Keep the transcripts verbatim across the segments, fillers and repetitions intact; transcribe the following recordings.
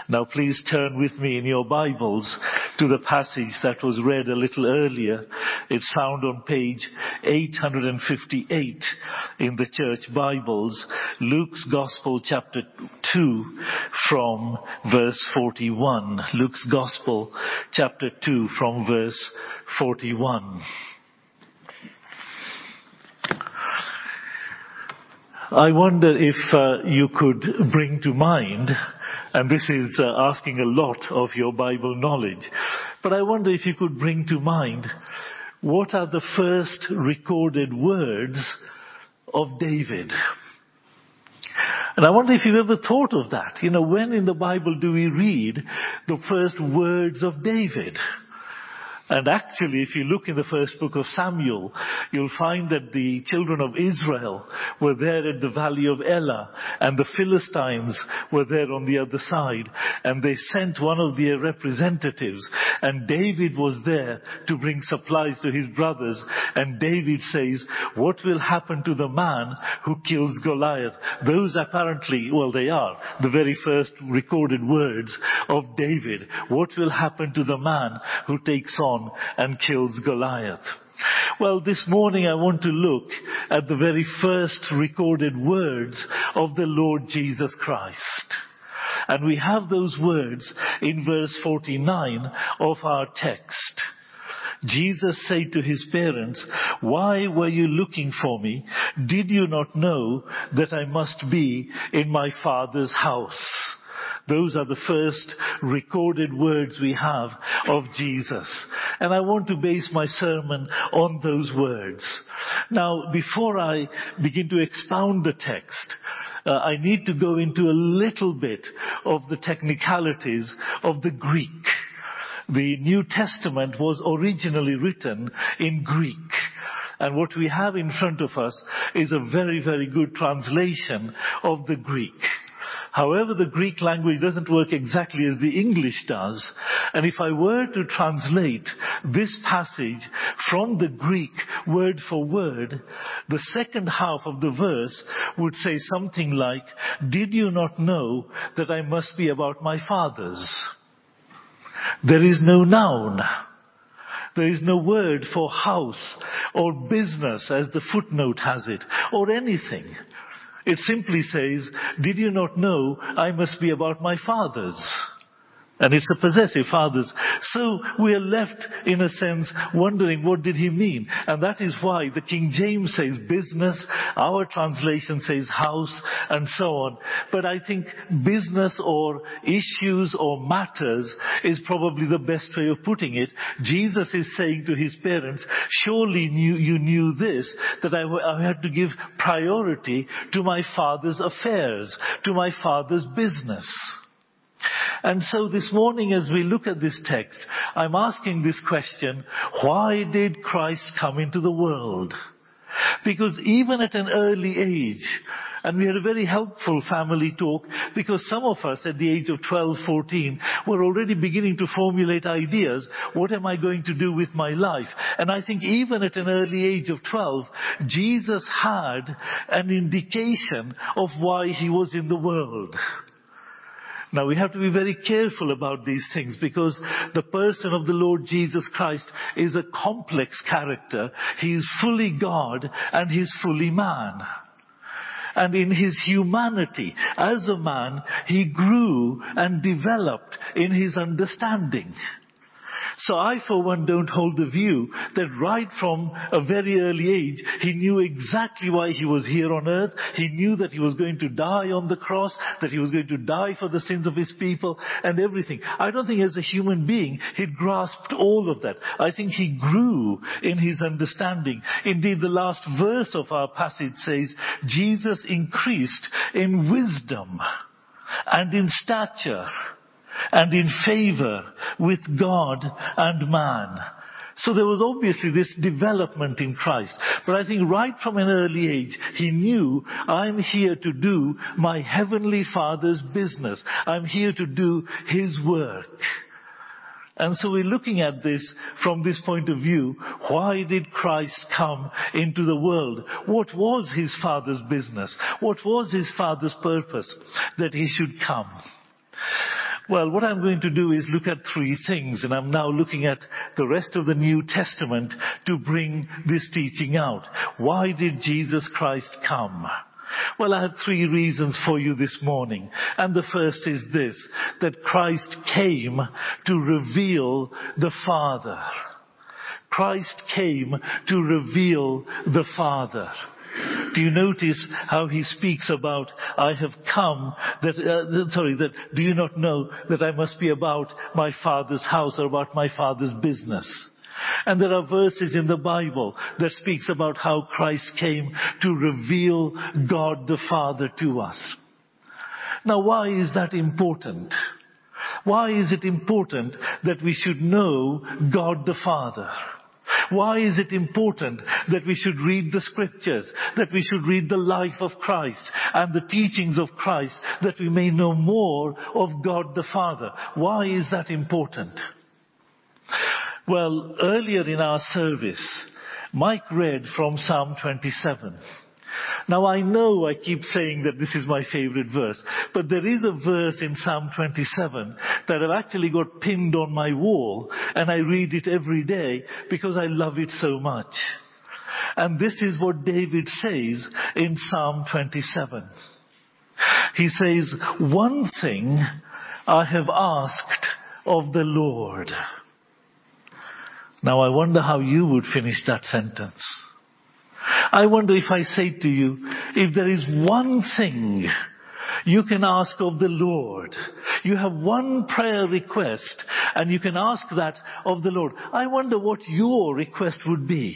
Now please turn with me in your Bibles to the passage that was read a little earlier. It's found on page eight hundred fifty-eight in the church Bibles, Luke's Gospel chapter two from verse forty-one. Luke's Gospel chapter two from verse forty-one. I wonder if uh, you could bring to mind, and this is uh, asking a lot of your Bible knowledge, but I wonder if you could bring to mind what are the first recorded words of David. And I wonder if you've ever thought of that. You know, when in the Bible do we read the first words of David? And actually, if you look in the first book of Samuel, you'll find that the children of Israel were there at the valley of Elah, and the Philistines were there on the other side. And they sent one of their representatives, and David was there to bring supplies to his brothers. And David says, what will happen to the man who kills Goliath? Those apparently, well, they are the very first recorded words of David. What will happen to the man who takes on and kills Goliath? Well, this morning I want to look at the very first recorded words of the Lord Jesus Christ. And we have those words in verse forty-nine of our text. Jesus said to his parents, "Why were you looking for me? Did you not know that I must be in my Father's house?" Those are the first recorded words we have of Jesus. And I want to base my sermon on those words. Now, before I begin to expound the text, uh, I need to go into a little bit of the technicalities of the Greek. The New Testament was originally written in Greek. And what we have in front of us is a very, very good translation of the Greek. However, the Greek language doesn't work exactly as the English does. And if I were to translate this passage from the Greek word for word, the second half of the verse would say something like, "Did you not know that I must be about my Father's?" There is no noun. There is no word for house or business, as the footnote has it, or anything. It simply says, "Did you not know I must be about my Father's?" And it's a possessive, Father's. So we are left, in a sense, wondering what did he mean? And that is why the King James says business, our translation says house, and so on. But I think business or issues or matters is probably the best way of putting it. Jesus is saying to his parents, surely you, you knew this, that I, I had to give priority to my Father's affairs, to my Father's business. And so this morning as we look at this text, I'm asking this question, why did Christ come into the world? Because even at an early age, and we had a very helpful family talk, because some of us at the age of twelve, fourteen were already beginning to formulate ideas, what am I going to do with my life? And I think even at an early age of twelve, Jesus had an indication of why he was in the world. Now we have to be very careful about these things because the person of the Lord Jesus Christ is a complex character. He is fully God and he is fully man. And in his humanity, as a man, he grew and developed in his understanding. So I, for one, don't hold the view that right from a very early age, he knew exactly why he was here on earth. He knew that he was going to die on the cross, that he was going to die for the sins of his people and everything. I don't think as a human being, he grasped all of that. I think he grew in his understanding. Indeed, the last verse of our passage says, Jesus increased in wisdom and in stature and in favor with God and man. So there was obviously this development in Christ. But I think right from an early age, he knew, I'm here to do my heavenly Father's business. I'm here to do his work. And so we're looking at this from this point of view. Why did Christ come into the world? What was his Father's business? What was his Father's purpose that he should come? Well, what I'm going to do is look at three things, and I'm now looking at the rest of the New Testament to bring this teaching out. Why did Jesus Christ come? Well, I have three reasons for you this morning. And the first is this, that Christ came to reveal the Father. Christ came to reveal the Father. Do you notice how he speaks about, I have come, that, uh, sorry, that do you not know that I must be about my Father's house or about my Father's business? And there are verses in the Bible that speaks about how Christ came to reveal God the Father to us. Now, why is that important? Why is it important that we should know God the Father? Why is it important that we should read the scriptures, that we should read the life of Christ and the teachings of Christ, that we may know more of God the Father? Why is that important? Well, earlier in our service, Mike read from Psalm twenty-seven. Now I know I keep saying that this is my favorite verse, but there is a verse in Psalm twenty-seven that I've actually got pinned on my wall, and I read it every day because I love it so much. And this is what David says in Psalm twenty-seven. He says, "One thing I have asked of the Lord." Now I wonder how you would finish that sentence. I wonder if I say to you, if there is one thing you can ask of the Lord, you have one prayer request and you can ask that of the Lord, I wonder what your request would be.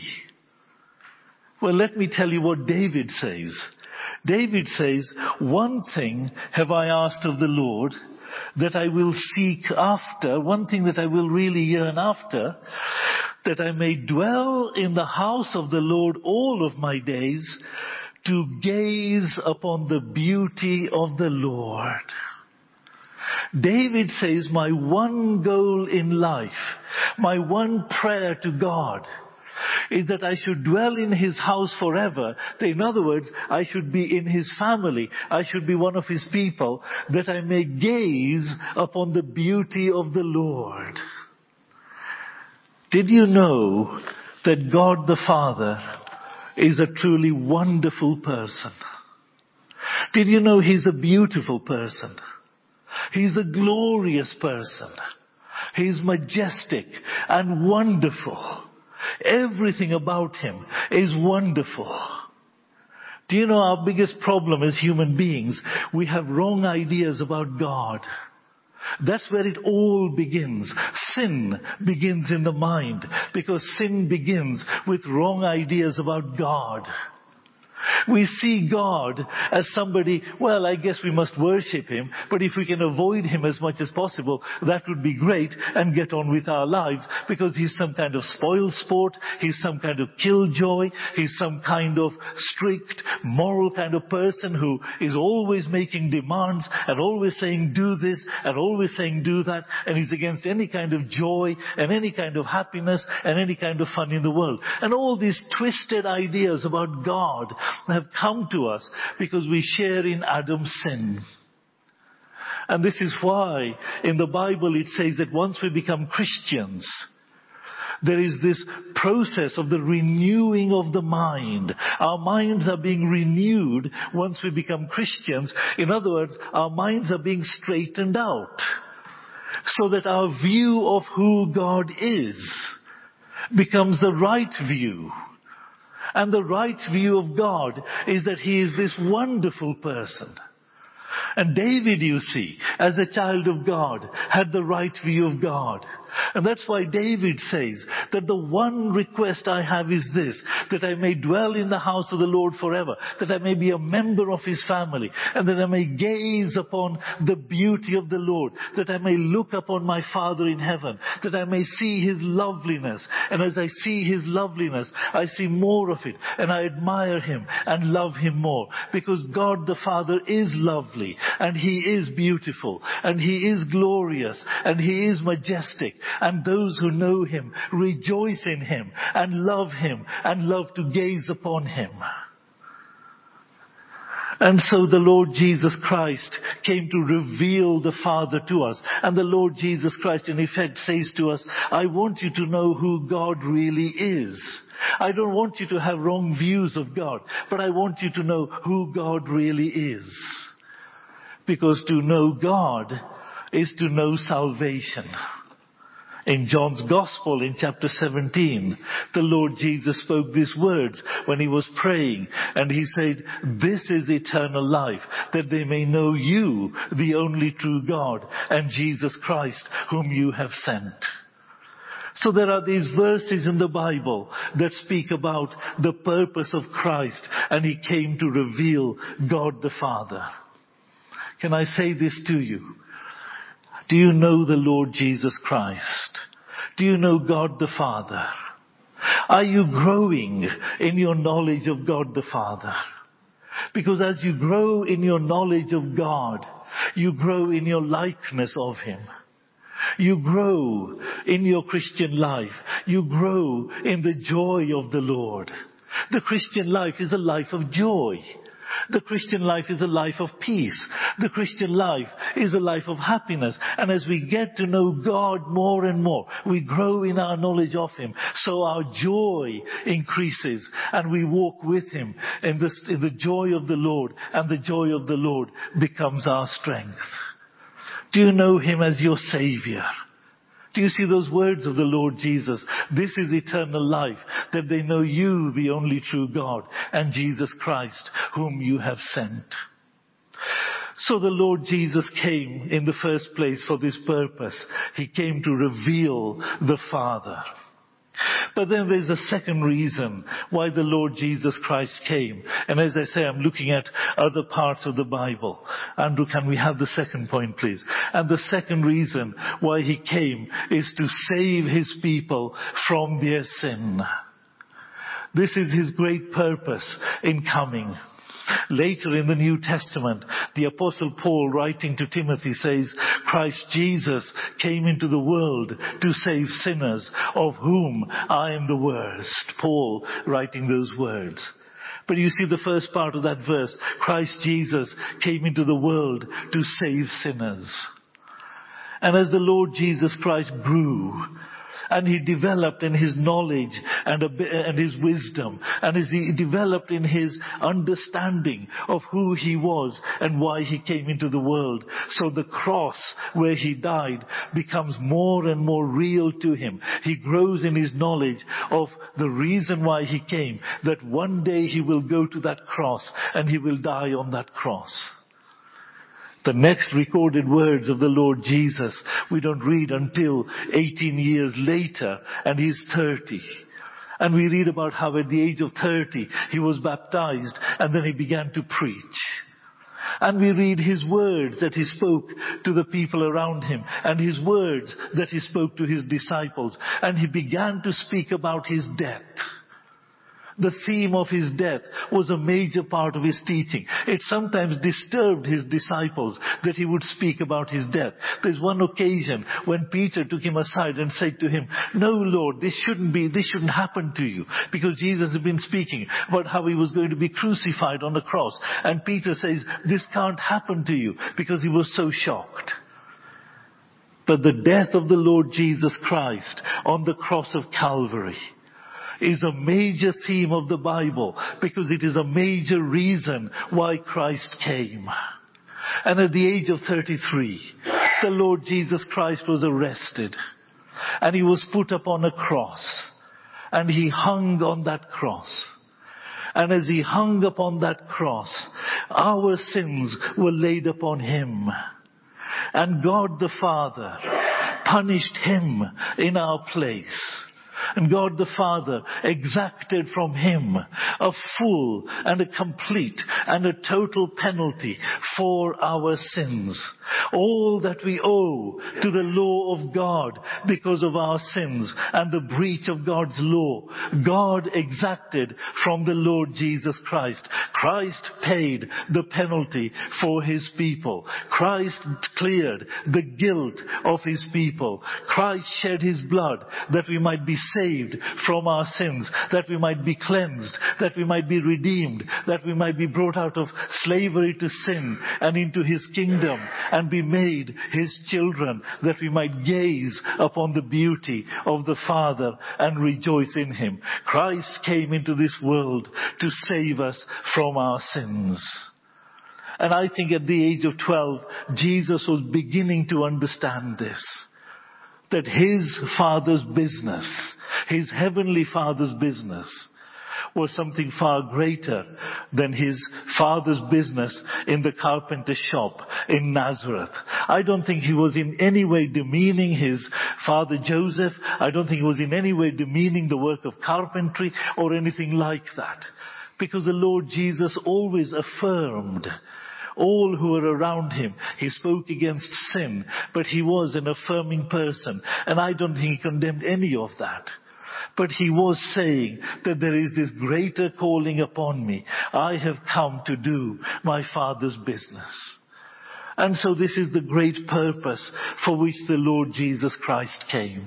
Well, let me tell you what David says. David says, "One thing have I asked of the Lord, that I will seek after," one thing that I will really yearn after, "that I may dwell in the house of the Lord all of my days, to gaze upon the beauty of the Lord." David says, my one goal in life, my one prayer to God, is that I should dwell in his house forever. In other words, I should be in his family. I should be one of his people, that I may gaze upon the beauty of the Lord. Did you know that God the Father is a truly wonderful person? Did you know he's a beautiful person? He's a glorious person. He's majestic and wonderful. Everything about him is wonderful. Do you know our biggest problem as human beings? We have wrong ideas about God. That's where it all begins. Sin begins in the mind, because sin begins with wrong ideas about God. We see God as somebody, well, I guess we must worship him, but if we can avoid him as much as possible, that would be great, and get on with our lives, because he's some kind of spoil sport, he's some kind of killjoy, he's some kind of strict, moral kind of person who is always making demands and always saying do this and always saying do that, and he's against any kind of joy and any kind of happiness and any kind of fun in the world. And all these twisted ideas about God have come to us because we share in Adam's sin. And this is why in the Bible it says that once we become Christians, there is this process of the renewing of the mind. Our minds are being renewed once we become Christians. In other words, our minds are being straightened out, so that our view of who God is becomes the right view. And the right view of God is that he is this wonderful person. And David, you see, as a child of God, had the right view of God. And that's why David says that the one request I have is this, that I may dwell in the house of the Lord forever, that I may be a member of his family, and that I may gaze upon the beauty of the Lord, that I may look upon my Father in heaven, that I may see his loveliness. And as I see his loveliness, I see more of it, and I admire him and love him more, because God the Father is lovely, and he is beautiful, and he is glorious, and he is majestic. And those who know him rejoice in him and love him and love to gaze upon him. And so the Lord Jesus Christ came to reveal the Father to us. And the Lord Jesus Christ in effect says to us, I want you to know who God really is. I don't want you to have wrong views of God, but I want you to know who God really is. Because to know God is to know salvation. In John's Gospel in chapter seventeen, the Lord Jesus spoke these words when he was praying, and he said, this is eternal life, that they may know you, the only true God, and Jesus Christ, whom you have sent. So there are these verses in the Bible that speak about the purpose of Christ, and he came to reveal God the Father. Can I say this to you? Do you know the Lord Jesus Christ? Do you know God the Father? Are you growing in your knowledge of God the Father? Because as you grow in your knowledge of God, you grow in your likeness of Him. You grow in your Christian life. You grow in the joy of the Lord. The Christian life is a life of joy. The Christian life is a life of peace. The Christian life is a life of happiness. And as we get to know God more and more, we grow in our knowledge of Him. So our joy increases and we walk with Him in, this, in the joy of the Lord. And the joy of the Lord becomes our strength. Do you know Him as your Savior? Do you see those words of the Lord Jesus? This is eternal life, that they know you, the only true God, and Jesus Christ, whom you have sent. So the Lord Jesus came in the first place for this purpose. He came to reveal the Father. But then there's a second reason why the Lord Jesus Christ came. And as I say, I'm looking at other parts of the Bible. Andrew, can we have the second point, please? And the second reason why He came is to save His people from their sin. This is His great purpose in coming. Later in the New Testament, the Apostle Paul, writing to Timothy, says, Christ Jesus came into the world to save sinners, of whom I am the worst. Paul writing those words. But you see the first part of that verse, Christ Jesus came into the world to save sinners. And as the Lord Jesus Christ grew, and He developed in His knowledge and, and His wisdom. And as He developed in His understanding of who He was and why He came into the world. So the cross where He died becomes more and more real to Him. He grows in His knowledge of the reason why He came. That one day He will go to that cross and He will die on that cross. The next recorded words of the Lord Jesus, we don't read until eighteen years later, and He's thirty. And we read about how at the age of thirty, He was baptized, and then He began to preach. And we read His words that He spoke to the people around Him, and His words that He spoke to His disciples. And He began to speak about His death. The theme of His death was a major part of His teaching. It sometimes disturbed His disciples that He would speak about His death. There's one occasion when Peter took Him aside and said to Him, no, Lord, this shouldn't be, this shouldn't happen to you. Because Jesus had been speaking about how He was going to be crucified on the cross. And Peter says, this can't happen to you, because he was so shocked. But the death of the Lord Jesus Christ on the cross of Calvary is a major theme of the Bible, because it is a major reason why Christ came. And at the age of thirty-three, the Lord Jesus Christ was arrested, and He was put upon a cross, and He hung on that cross. And as He hung upon that cross, our sins were laid upon Him. And God the Father punished Him in our place. And God the Father exacted from Him a full and a complete and a total penalty for our sins. All that we owe to the law of God because of our sins and the breach of God's law, God exacted from the Lord Jesus Christ. Christ paid the penalty for His people. Christ cleared the guilt of His people. Christ shed His blood that we might be saved saved from our sins, that we might be cleansed, that we might be redeemed, that we might be brought out of slavery to sin and into his kingdom and be made his children, that we might gaze upon the beauty of the Father and rejoice in him. Christ came into this world to save us from our sins. And I think at the age of twelve, Jesus was beginning to understand this. That his Father's business, his heavenly Father's business, was something far greater than his father's business in the carpenter shop in Nazareth. I don't think he was in any way demeaning his father Joseph. I don't think he was in any way demeaning the work of carpentry or anything like that. Because the Lord Jesus always affirmed all who were around him. He spoke against sin, but he was an affirming person. And I don't think he condemned any of that. But he was saying that there is this greater calling upon me. I have come to do my Father's business. And so this is the great purpose for which the Lord Jesus Christ came.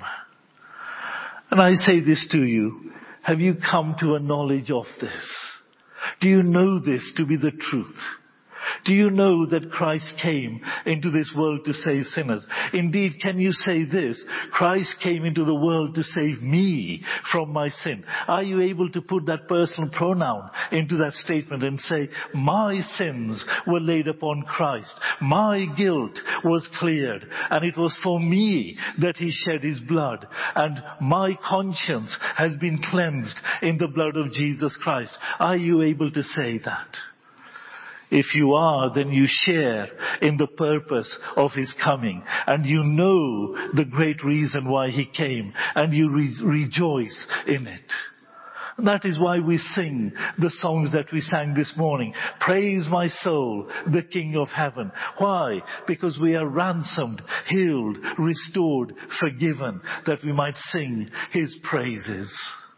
And I say this to you. Have you come to a knowledge of this? Do you know this to be the truth? Do you know that Christ came into this world to save sinners? Indeed, can you say this? Christ came into the world to save me from my sin. Are you able to put that personal pronoun into that statement and say, my sins were laid upon Christ. My guilt was cleared. And it was for me that he shed his blood. And my conscience has been cleansed in the blood of Jesus Christ. Are you able to say that? If you are, then you share in the purpose of his coming. And you know the great reason why he came. And you re- rejoice in it. And that is why we sing the songs that we sang this morning. Praise my soul, the King of heaven. Why? Because we are ransomed, healed, restored, forgiven, that we might sing his praises.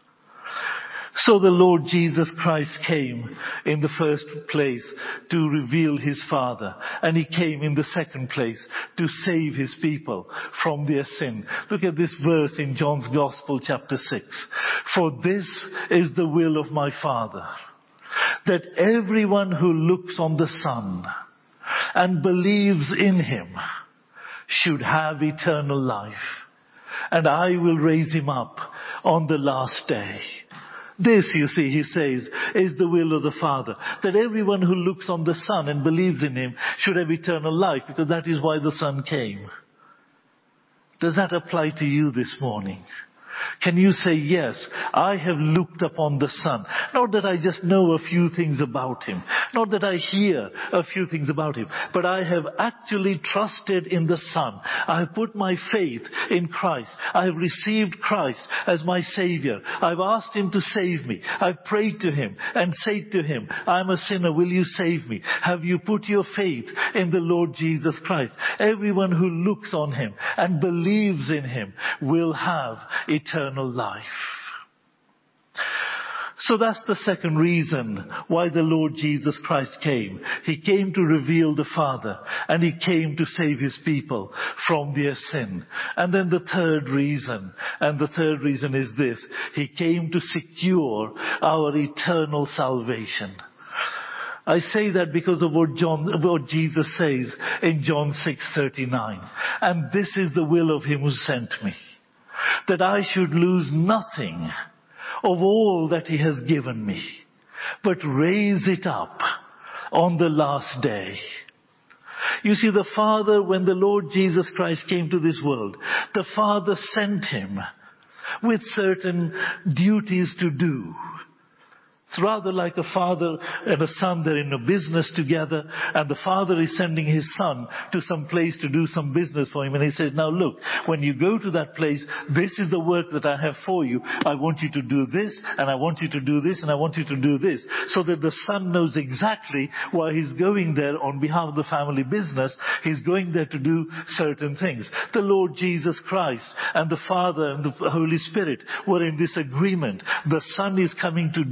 So the Lord Jesus Christ came in the first place to reveal his Father. And he came in the second place to save his people from their sin. Look at this verse in John's Gospel, chapter six. For this is the will of my Father, that everyone who looks on the Son and believes in him should have eternal life. And I will raise him up on the last day. This, you see, he says, is the will of the Father. That everyone who looks on the Son and believes in him should have eternal life, because that is why the Son came. Does that apply to you this morning? Can you say, yes, I have looked upon the Son. Not that I just know a few things about him. Not that I hear a few things about him. But I have actually trusted in the Son. I have put my faith in Christ. I have received Christ as my Savior. I've asked him to save me. I've prayed to him and said to him, I'm a sinner. Will you save me? Have you put your faith in the Lord Jesus Christ? Everyone who looks on him and believes in him will have eternal life. So that's the second reason why the Lord Jesus Christ came. He came to reveal the Father, and he came to save his people from their sin. And then the third reason, and the third reason is this: he came to secure our eternal salvation. I say that because of what John, what Jesus says in John six thirty-nine. And this is the will of him who sent me, that I should lose nothing of all that he has given me, but raise it up on the last day. You see, the Father, when the Lord Jesus Christ came to this world, the Father sent him with certain duties to do. It's rather like a father and a son. They're in a business together, and the father is sending his son to some place to do some business for him. And he says, now look, when you go to that place, this is the work that I have for you. I want you to do this, and I want you to do this, and I want you to do this. So that the son knows exactly why he's going there on behalf of the family business. He's going there to do certain things. The Lord Jesus Christ and the Father and the Holy Spirit were in this agreement. The Son is coming to do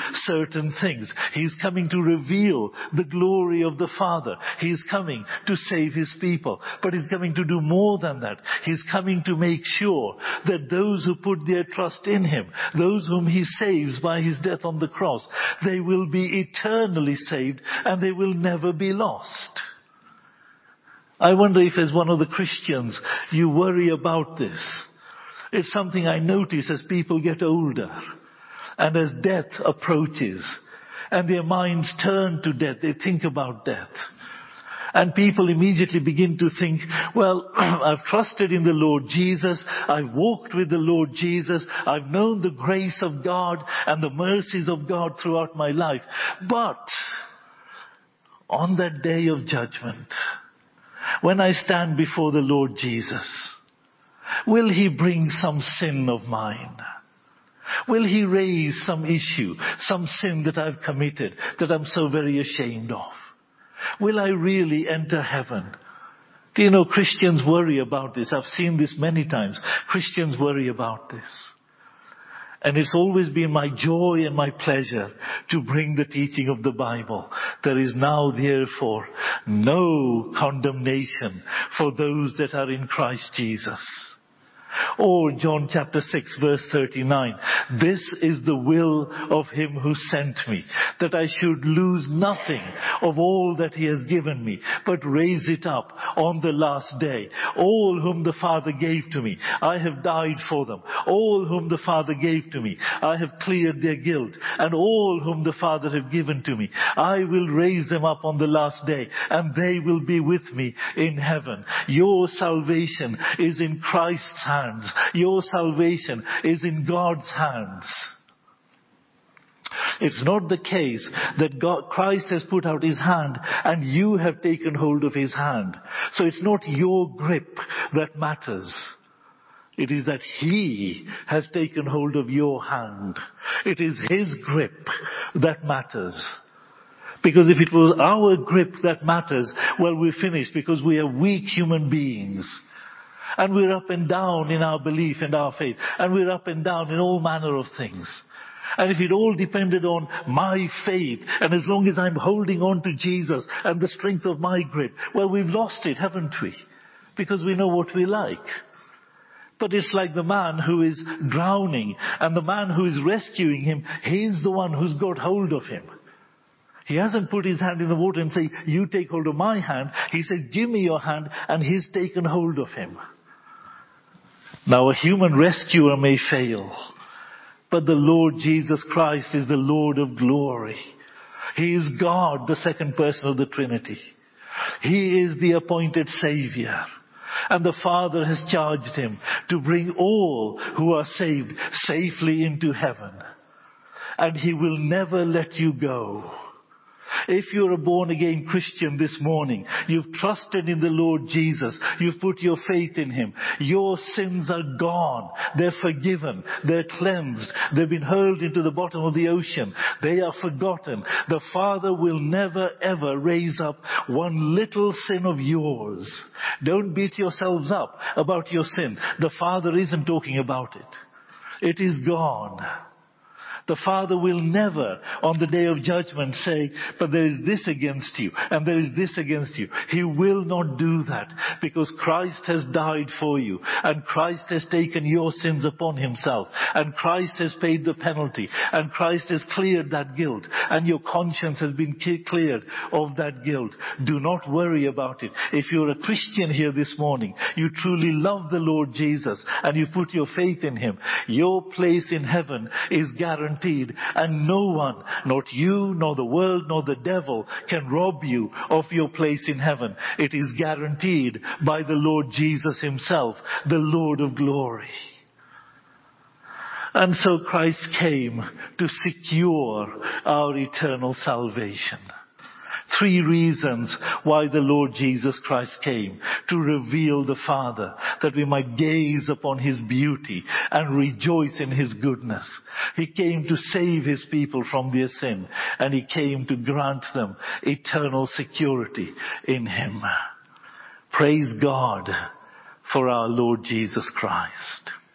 certain things. He's coming to reveal the glory of the Father. He's coming to save his people. But he's coming to do more than that. He's coming to make sure that those who put their trust in him, those whom he saves by his death on the cross, they will be eternally saved and they will never be lost. I wonder if as one of the Christians you worry about this. It's something I notice as people get older and as death approaches and their minds turn to death. They think about death. And people immediately begin to think, well, I've trusted in the Lord Jesus. I've walked with the Lord Jesus. I've known the grace of God and the mercies of God throughout my life. But on that day of judgment, when I stand before the Lord Jesus, will he bring some sin of mine? Will he raise some issue, some sin that I've committed that I'm so very ashamed of? Will I really enter heaven? Do you know, Christians worry about this. I've seen this many times. Christians worry about this. And it's always been my joy and my pleasure to bring the teaching of the Bible. There is now therefore no condemnation for those that are in Christ Jesus. Or John chapter six verse thirty-nine. This is the will of him who sent me, that I should lose nothing of all that he has given me, but raise it up on the last day. All whom the Father gave to me, I have died for them. All whom the Father gave to me, I have cleared their guilt. And all whom the Father have given to me, I will raise them up on the last day, and they will be with me in heaven. Your salvation is in Christ's hands. Your salvation is in God's hands. It's not the case that God, Christ has put out his hand and you have taken hold of his hand. So it's not your grip that matters. It is that he has taken hold of your hand. It is his grip that matters. Because if it was our grip that matters, well, we're finished, because we are weak human beings. And we're up and down in our belief and our faith. And we're up and down in all manner of things. And if it all depended on my faith, and as long as I'm holding on to Jesus and the strength of my grip, well, we've lost it, haven't we? Because we know what we like. But it's like the man who is drowning, and the man who is rescuing him, he's the one who's got hold of him. He hasn't put his hand in the water and say, you take hold of my hand. He said, give me your hand, and he's taken hold of him. Now, a human rescuer may fail, but the Lord Jesus Christ is the Lord of glory. He is God, the second person of the Trinity. He is the appointed Savior. And the Father has charged him to bring all who are saved safely into heaven. And he will never let you go. If you're a born-again Christian this morning, you've trusted in the Lord Jesus, you've put your faith in him, your sins are gone, they're forgiven, they're cleansed, they've been hurled into the bottom of the ocean, they are forgotten. The Father will never ever raise up one little sin of yours. Don't beat yourselves up about your sin. The Father isn't talking about it. It is gone. The Father will never, on the day of judgment, say, but there is this against you, and there is this against you. He will not do that, because Christ has died for you, and Christ has taken your sins upon himself, and Christ has paid the penalty, and Christ has cleared that guilt, and your conscience has been cleared of that guilt. Do not worry about it. If you're a Christian here this morning, you truly love the Lord Jesus, and you put your faith in him, your place in heaven is guaranteed. And no one, not you, nor the world, nor the devil, can rob you of your place in heaven. It is guaranteed by the Lord Jesus himself, the Lord of glory. And so Christ came to secure our eternal salvation. Three reasons why the Lord Jesus Christ came: to reveal the Father, that we might gaze upon his beauty and rejoice in his goodness. He came to save his people from their sin, and he came to grant them eternal security in him. Praise God for our Lord Jesus Christ.